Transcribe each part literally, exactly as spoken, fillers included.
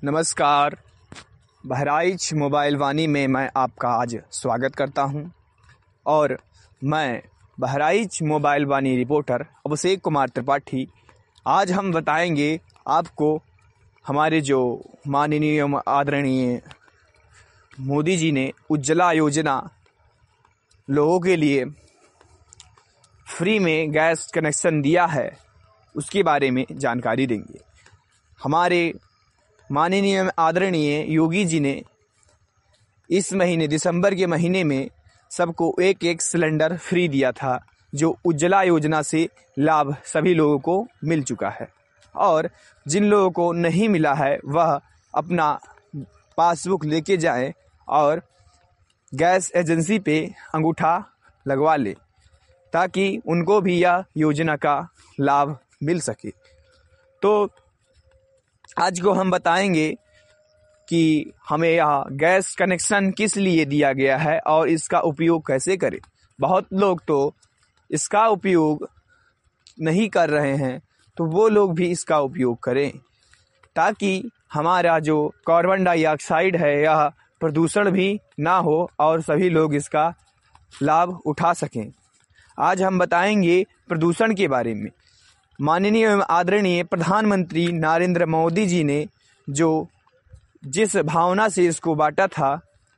नमस्कार। बहराइच मोबाइल वाणी में मैं आपका आज स्वागत करता हूं और मैं बहराइच मोबाइल वाणी रिपोर्टर अभिषेक कुमार त्रिपाठी। आज हम बताएंगे आपको हमारे जो माननीय आदरणीय मोदी जी ने उज्ज्वला योजना लोगों के लिए फ्री में गैस कनेक्शन दिया है, उसके बारे में जानकारी देंगे। हमारे माननीय आदरणीय योगी जी ने इस महीने दिसंबर के महीने में सबको एक एक सिलेंडर फ्री दिया था, जो उज्ज्वला योजना से लाभ सभी लोगों को मिल चुका है। और जिन लोगों को नहीं मिला है वह अपना पासबुक लेके जाएं और गैस एजेंसी पे अंगूठा लगवा ले, ताकि उनको भी यह योजना का लाभ मिल सके। तो आज को हम बताएंगे कि हमें यह गैस कनेक्शन किस लिए दिया गया है और इसका उपयोग कैसे करें। बहुत लोग तो इसका उपयोग नहीं कर रहे हैं, तो वो लोग भी इसका उपयोग करें, ताकि हमारा जो कार्बन डाइऑक्साइड है यह प्रदूषण भी ना हो और सभी लोग इसका लाभ उठा सकें। आज हम बताएंगे प्रदूषण के बारे में। माननीय एवं आदरणीय प्रधानमंत्री नरेंद्र मोदी जी ने जो जिस भावना से इसको बांटा था,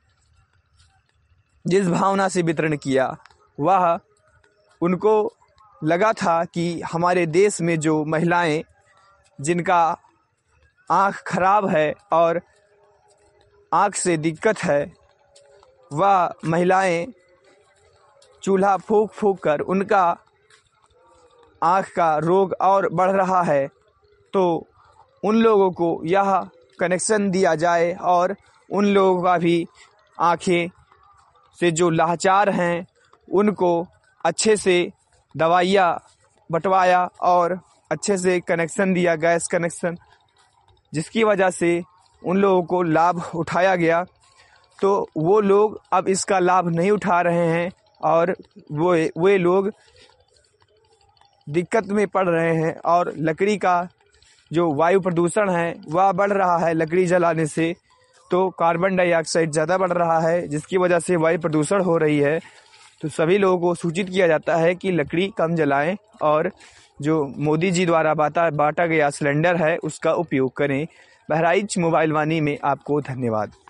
जिस भावना से वितरण किया, वह उनको लगा था कि हमारे देश में जो महिलाएं जिनका आँख खराब है और आँख से दिक्कत है, वह महिलाएं चूल्हा फूंक फूंक कर उनका आँख का रोग और बढ़ रहा है, तो उन लोगों को यह कनेक्शन दिया जाए और उन लोगों का भी आँखें से जो लाचार हैं उनको अच्छे से दवाइयाँ बंटवाया और अच्छे से कनेक्शन दिया, गैस कनेक्शन, जिसकी वजह से उन लोगों को लाभ उठाया गया। तो वो लोग अब इसका लाभ नहीं उठा रहे हैं और वो वे लोग दिक्कत में पड़ रहे हैं और लकड़ी का जो वायु प्रदूषण है वह बढ़ रहा है लकड़ी जलाने से, तो कार्बन डाइऑक्साइड ज़्यादा बढ़ रहा है, जिसकी वजह से वायु प्रदूषण हो रही है। तो सभी लोगों को सूचित किया जाता है कि लकड़ी कम जलाएं और जो मोदी जी द्वारा बांटा बांटा गया सिलेंडर है उसका उपयोग करें। बहराइच मोबाइल वाणी में आपको धन्यवाद।